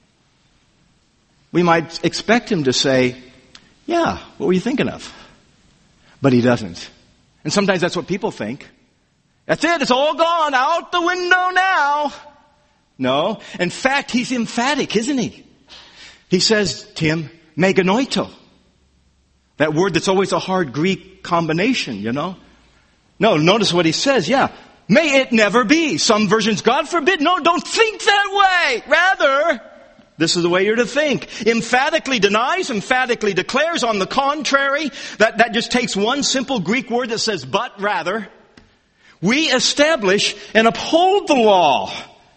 We might expect him to say, yeah, what were you thinking of? But he doesn't. And sometimes that's what people think. That's it. It's all gone out the window now. No. In fact, he's emphatic, isn't he? He says, Tim, meganoito. That word that's always a hard Greek combination, you know. No, notice what he says. Yeah. May it never be. Some versions, God forbid. No, don't think that way. Rather, this is the way you're to think. Emphatically denies, emphatically declares. On the contrary, that just takes one simple Greek word that says, but rather. We establish and uphold the law.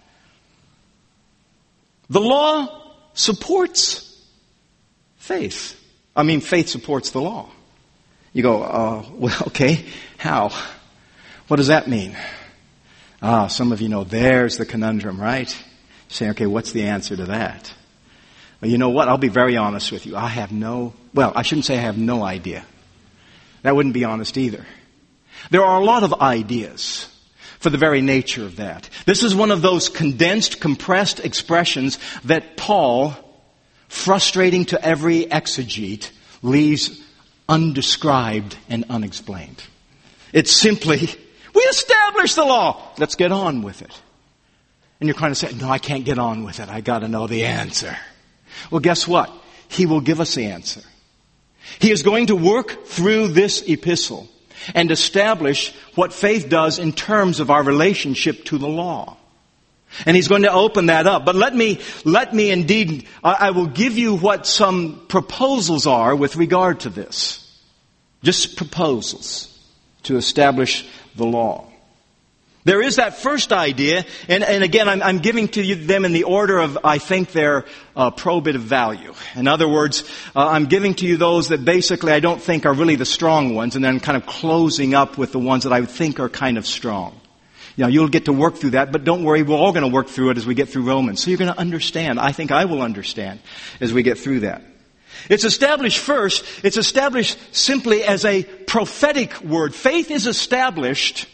The law supports faith. Faith supports the law. You go, well, okay, how? What does that mean? Some of you know, there's the conundrum, right? You're saying, okay, what's the answer to that? Well, you know what? I'll be very honest with you. I shouldn't say I have no idea. That wouldn't be honest either. There are a lot of ideas for the very nature of that. This is one of those condensed, compressed expressions that Paul, frustrating to every exegete, leaves undescribed and unexplained. It's simply, we establish the law. Let's get on with it. And you're kind of saying, no, I can't get on with it. I got to know the answer. Well, guess what? He will give us the answer. He is going to work through this epistle and establish what faith does in terms of our relationship to the law. And he's going to open that up. But let me indeed, I will give you what some proposals are with regard to this. Just proposals to establish the law. There is that first idea, and again, I'm giving to you them in the order of, I think, their probative value. In other words, I'm giving to you those that basically I don't think are really the strong ones, and then kind of closing up with the ones that I think are kind of strong. You'll get to work through that, but don't worry, we're all going to work through it as we get through Romans. So you're going to understand. I think I will understand as we get through that. It's established first, it's established simply as a prophetic word. Faith is established.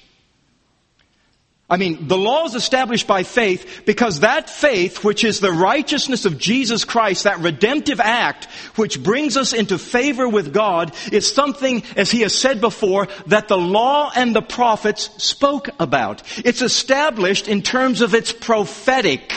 The law is established by faith because that faith, which is the righteousness of Jesus Christ, that redemptive act which brings us into favor with God, is something, as he has said before, that the law and the prophets spoke about. It's established in terms of its prophetic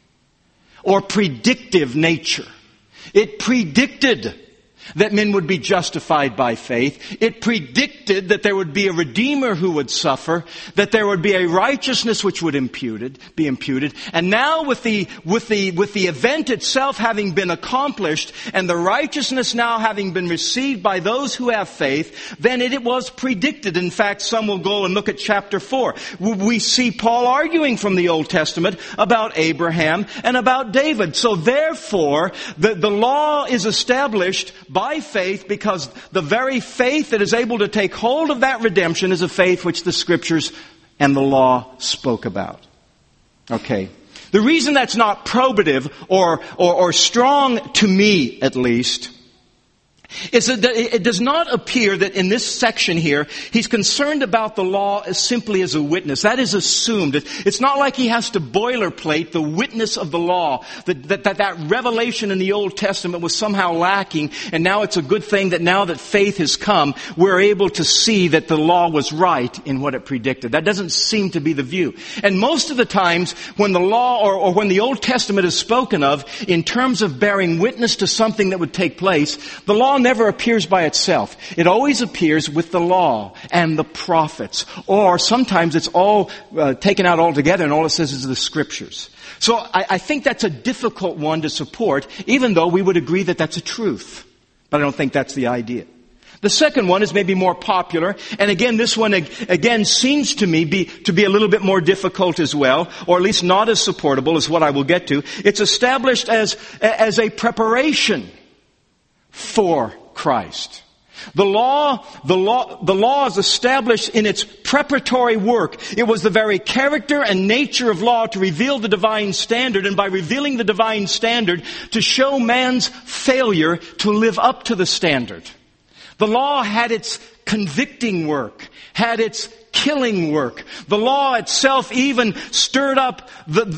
or predictive nature. It predicted that men would be justified by faith. It predicted that there would be a Redeemer who would suffer, that there would be a righteousness which would be imputed. And now with the event itself having been accomplished and the righteousness now having been received by those who have faith, then it was predicted. In fact, some will go and look at chapter 4. We see Paul arguing from the Old Testament about Abraham and about David. So therefore, the law is established by faith because the very faith that is able to take hold of that redemption is a faith which the Scriptures and the law spoke about. Okay. The reason that's not probative or strong to me at least is that it does not appear that in this section here he's concerned about the law as simply as a witness. That is assumed. It's not like he has to boilerplate the witness of the law, that revelation in the Old Testament was somehow lacking, and now it's a good thing that now that faith has come, we're able to see that the law was right in what it predicted. That doesn't seem to be the view. And most of the times when the law or when the Old Testament is spoken of in terms of bearing witness to something that would take place, the law never appears by itself. It always appears with the law and the prophets. Or sometimes it's all taken out altogether and all it says is the Scriptures. So I think that's a difficult one to support, even though we would agree that that's a truth. But I don't think that's the idea. The second one is maybe more popular, and again, this one again seems to me to be a little bit more difficult as well, or at least not as supportable as what I will get to. It's established as a preparation for Christ. The law is established in its preparatory work. It was the very character and nature of law to reveal the divine standard, and by revealing the divine standard, to show man's failure to live up to the standard. The law had its convicting work, had its killing work. The law itself even stirred up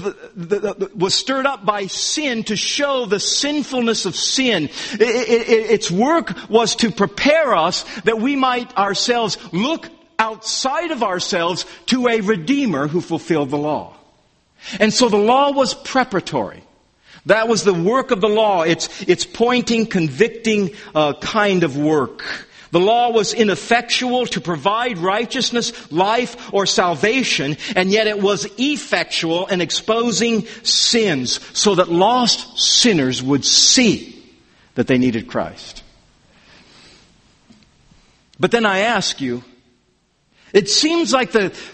was stirred up by sin to show the sinfulness of sin. Its work was to prepare us that we might ourselves look outside of ourselves to a Redeemer who fulfilled the law. And so the law was preparatory. That was the work of the law. It's pointing, convicting kind of work. The law was ineffectual to provide righteousness, life, or salvation, and yet it was effectual in exposing sins so that lost sinners would see that they needed Christ. But then I ask you, it seems like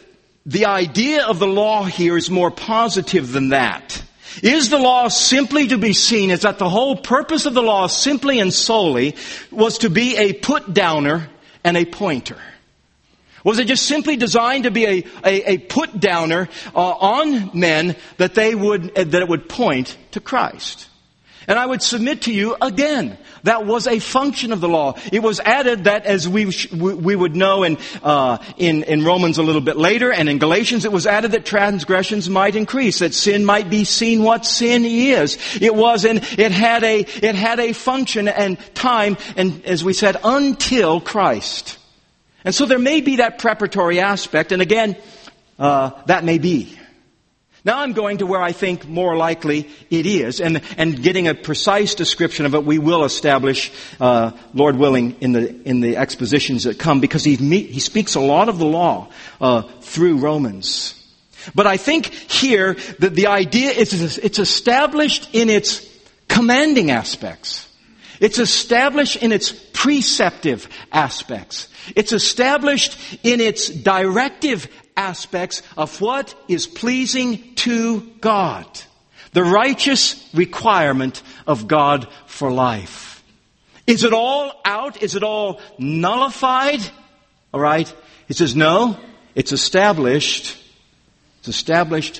the idea of the law here is more positive than that. Is the law simply to be seen as that the whole purpose of the law simply and solely was to be a put-downer and a pointer? Was it just simply designed to be a put-downer on men that it would point to Christ? And I would submit to you again, that was a function of the law. It was added that, as we would know in Romans a little bit later, and in Galatians, it was added that transgressions might increase, that sin might be seen what sin is. It had a function and time, and as we said, until Christ. And so there may be that preparatory aspect, and again, that may be. Now I'm going to where I think more likely it is, and getting a precise description of it we will establish, Lord willing, in the expositions that come, because he speaks a lot of the law through Romans. But I think here that the idea is it's established in its commanding aspects. It's established in its preceptive aspects. It's established in its directive aspects of what is pleasing to God. The righteous requirement of God for life. Is it all out? Is it all nullified? All right. He says, no, it's established. It's established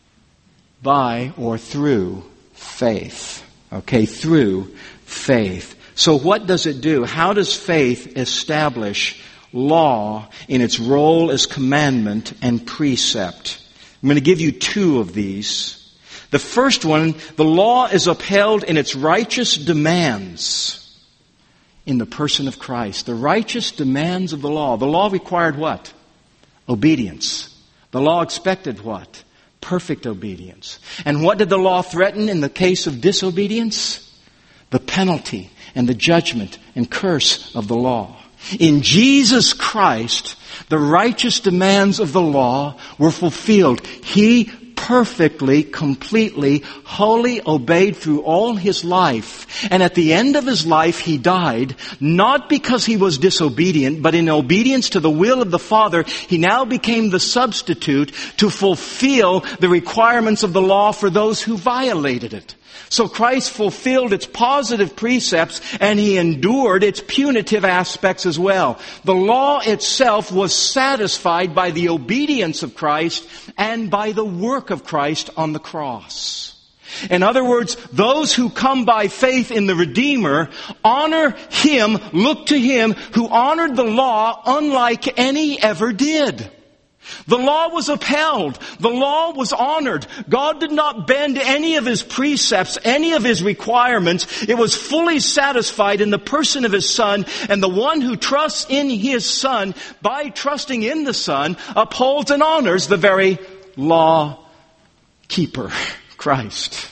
by or through faith. Okay, through faith. So what does it do? How does faith establish law in its role as commandment and precept? I'm going to give you two of these. The first one, the law is upheld in its righteous demands in the person of Christ. The righteous demands of the law. The law required what? Obedience. The law expected what? Perfect obedience. And what did the law threaten in the case of disobedience? The penalty and the judgment and curse of the law. In Jesus Christ, the righteous demands of the law were fulfilled. He perfectly, completely, wholly obeyed through all his life. And at the end of his life, he died, not because he was disobedient, but in obedience to the will of the Father. He now became the substitute to fulfill the requirements of the law for those who violated it. So Christ fulfilled its positive precepts, and he endured its punitive aspects as well. The law itself was satisfied by the obedience of Christ and by the work of Christ on the cross. In other words, those who come by faith in the Redeemer honor him, look to him who honored the law unlike any ever did. The law was upheld. The law was honored. God did not bend any of his precepts, any of his requirements. It was fully satisfied in the person of his Son, and the one who trusts in his Son, by trusting in the Son, upholds and honors the very law keeper, Christ.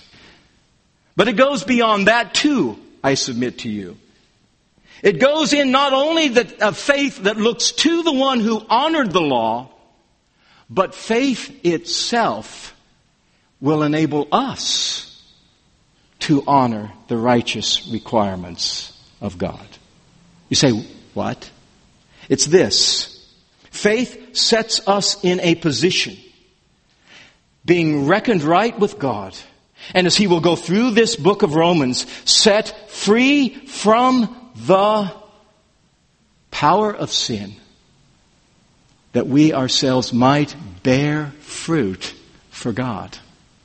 But it goes beyond that too, I submit to you. It goes in not only a faith that looks to the one who honored the law, but faith itself will enable us to honor the righteous requirements of God. You say, what? It's this. Faith sets us in a position, being reckoned right with God, and as he will go through this book of Romans, set free from the power of sin, that we ourselves might bear fruit for God.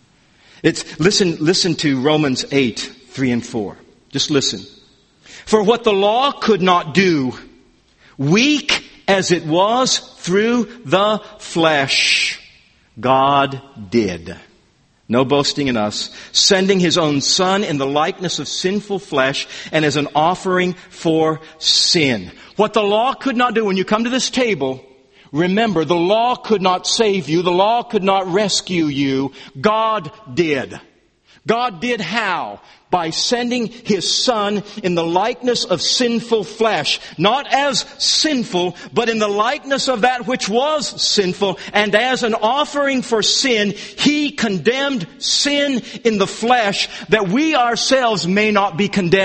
Listen to Romans 8, 3 and 4. Just listen. For what the law could not do, weak as it was through the flesh, God did. No boasting in us, sending his own Son in the likeness of sinful flesh and as an offering for sin. What the law could not do, when you come to this table, remember, the law could not save you. The law could not rescue you. God did. God did how? By sending his Son in the likeness of sinful flesh. Not as sinful, but in the likeness of that which was sinful. And as an offering for sin, he condemned sin in the flesh, that we ourselves may not be condemned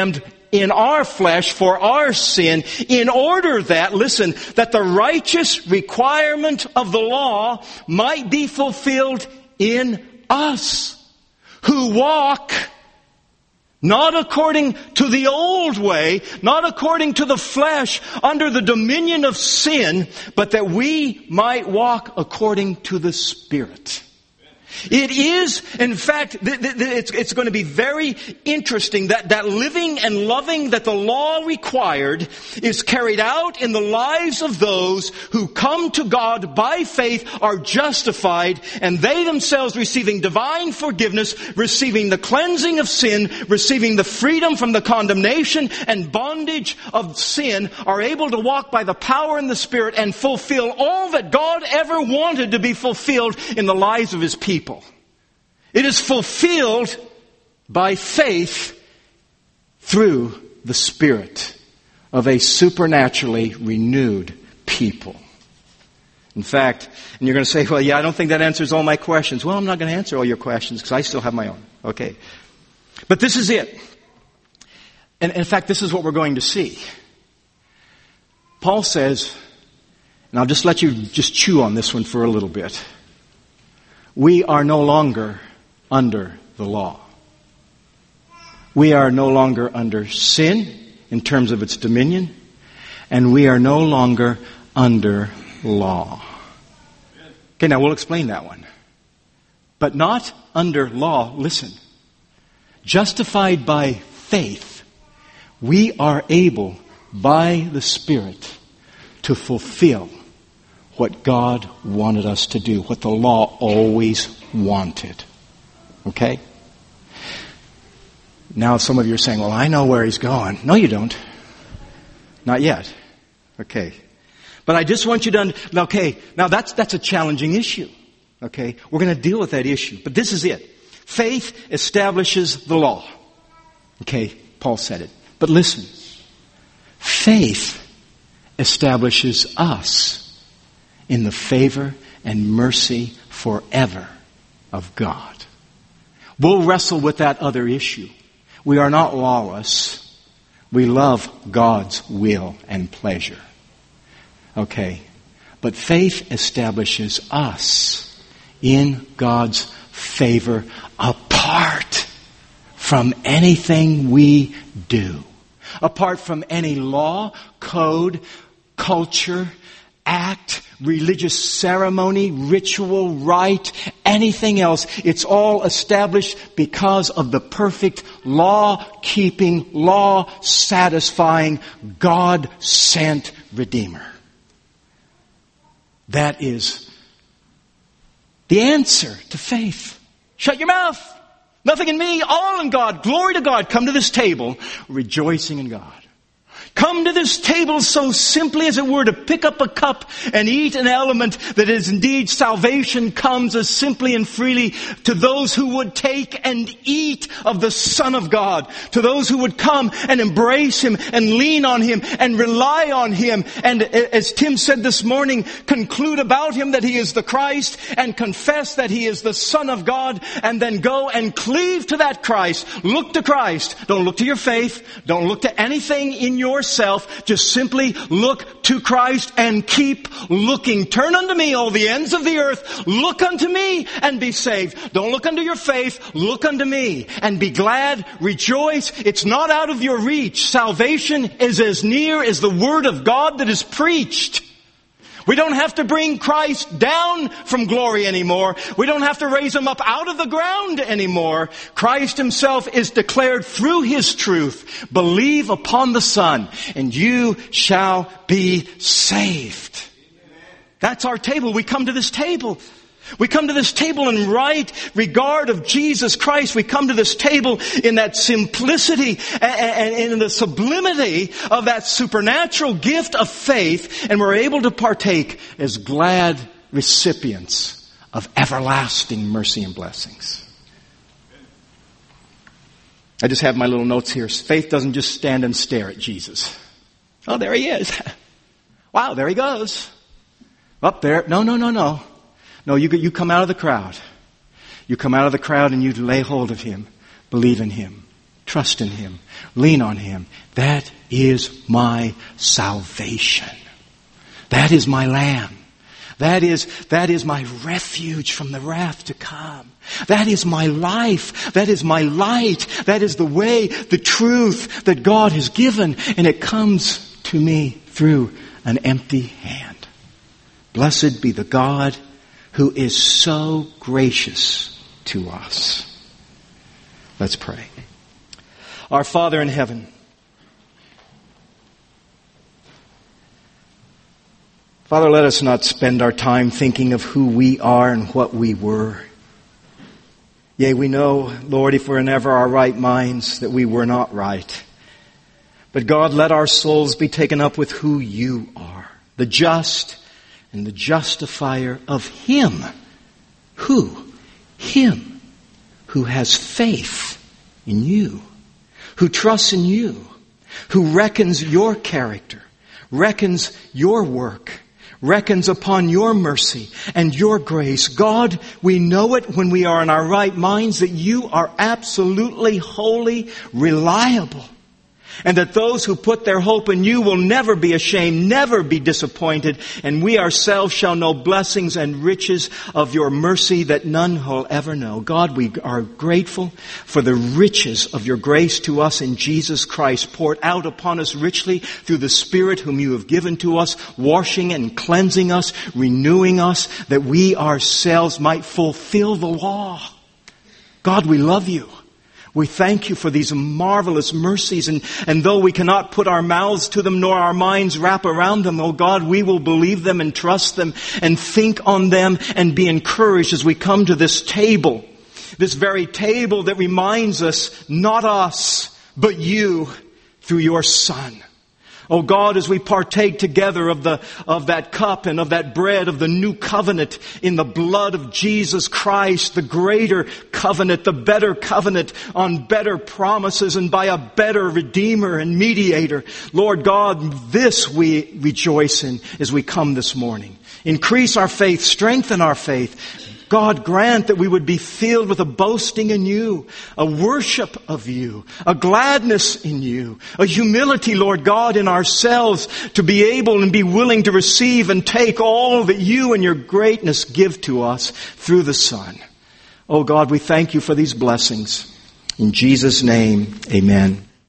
in our flesh for our sin, in order that, listen, that the righteous requirement of the law might be fulfilled in us, who walk not according to the old way, not according to the flesh, under the dominion of sin, but that we might walk according to the Spirit. It is, in fact, it's going to be very interesting that living and loving that the law required is carried out in the lives of those who come to God by faith, are justified, and they themselves receiving divine forgiveness, receiving the cleansing of sin, receiving the freedom from the condemnation and bondage of sin, are able to walk by the power in the Spirit and fulfill all that God ever wanted to be fulfilled in the lives of His people. It is fulfilled by faith through the Spirit of a supernaturally renewed people. In fact, and you're going to say, well, yeah, I don't think that answers all my questions. Well, I'm not going to answer all your questions because I still have my own. Okay. But this is it. And in fact, this is what we're going to see. Paul says, and I'll just let you just chew on this one for a little bit. We are no longer under the law. We are no longer under sin in terms of its dominion, and we are no longer under law. Okay, now we'll explain that one. But not under law. Listen. Justified by faith, we are able by the Spirit to fulfill what God wanted us to do, what the law always wanted. Okay? Now some of you are saying, well, I know where he's going. No, you don't. Not yet. Okay. But I just want you to okay, now that's a challenging issue. Okay? We're going to deal with that issue. But this is it. Faith establishes the law. Okay? Paul said it. But listen. Faith establishes us in the favor and mercy forever of God. We'll wrestle with that other issue. We are not lawless. We love God's will and pleasure. Okay. But faith establishes us in God's favor apart from anything we do. Apart from any law, code, culture, act, religious ceremony, ritual, rite, anything else. It's all established because of the perfect law-keeping, law-satisfying, God-sent Redeemer. That is the answer to faith. Shut your mouth. Nothing in me, all in God. Glory to God. Come to this table rejoicing in God. Come to this table so simply as it were to pick up a cup and eat an element that is indeed salvation comes as simply and freely to those who would take and eat of the Son of God. To those who would come and embrace Him and lean on Him and rely on Him. And as Tim said this morning, conclude about Him that He is the Christ and confess that He is the Son of God and then go and cleave to that Christ. Look to Christ. Don't look to your faith. Don't look to anything in yourself. Just simply look to Christ and keep looking. Turn unto me, all the ends of the earth. Look unto me and be saved. Don't look unto your faith. Look unto me and be glad. Rejoice. It's not out of your reach. Salvation is as near as the word of God that is preached. We don't have to bring Christ down from glory anymore. We don't have to raise Him up out of the ground anymore. Christ Himself is declared through His truth. Believe upon the Son, and you shall be saved. That's our table. We come to this table. We come to this table in right regard of Jesus Christ. We come to this table in that simplicity and in the sublimity of that supernatural gift of faith, and we're able to partake as glad recipients of everlasting mercy and blessings. I just have my little notes here. Faith doesn't just stand and stare at Jesus. Oh, there He is. Wow, there He goes. Up there. No. No, you come out of the crowd. You come out of the crowd and you lay hold of Him. Believe in Him. trust in Him, lean on Him. That is my salvation. That is my Lamb. That is my refuge from the wrath to come. That is my life. That is my light. That is the way, the truth that God has given. And it comes to me through an empty hand. Blessed be the God who is so gracious to us. Let's pray. Our Father in heaven, Father, let us not spend our time thinking of who we are and what we were. Yea, we know, Lord, if we're in ever our right minds, that we were not right. But God, let our souls be taken up with who You are, the just and the justifier of Him. Who? Him who has faith in You, who trusts in You, who reckons Your character, reckons Your work, reckons upon Your mercy and Your grace. God, we know it when we are in our right minds that You are absolutely wholly reliable. And that those who put their hope in You will never be ashamed, never be disappointed. And we ourselves shall know blessings and riches of Your mercy that none will ever know. God, we are grateful for the riches of Your grace to us in Jesus Christ, poured out upon us richly through the Spirit whom You have given to us, washing and cleansing us, renewing us, that we ourselves might fulfill the law. God, we love You. We thank You for these marvelous mercies, and though we cannot put our mouths to them nor our minds wrap around them, oh God, we will believe them and trust them and think on them and be encouraged as we come to this table, this very table that reminds us, not us, but You through Your Son. Oh God, as we partake together of that cup and of that bread of the new covenant in the blood of Jesus Christ, the greater covenant, the better covenant on better promises and by a better Redeemer and Mediator. Lord God, this we rejoice in as we come this morning. Increase our faith, strengthen our faith. God, grant that we would be filled with a boasting in You, a worship of You, a gladness in You, a humility, Lord God, in ourselves to be able and be willing to receive and take all that You and Your greatness give to us through the Son. Oh God, we thank You for these blessings. In Jesus' name, amen.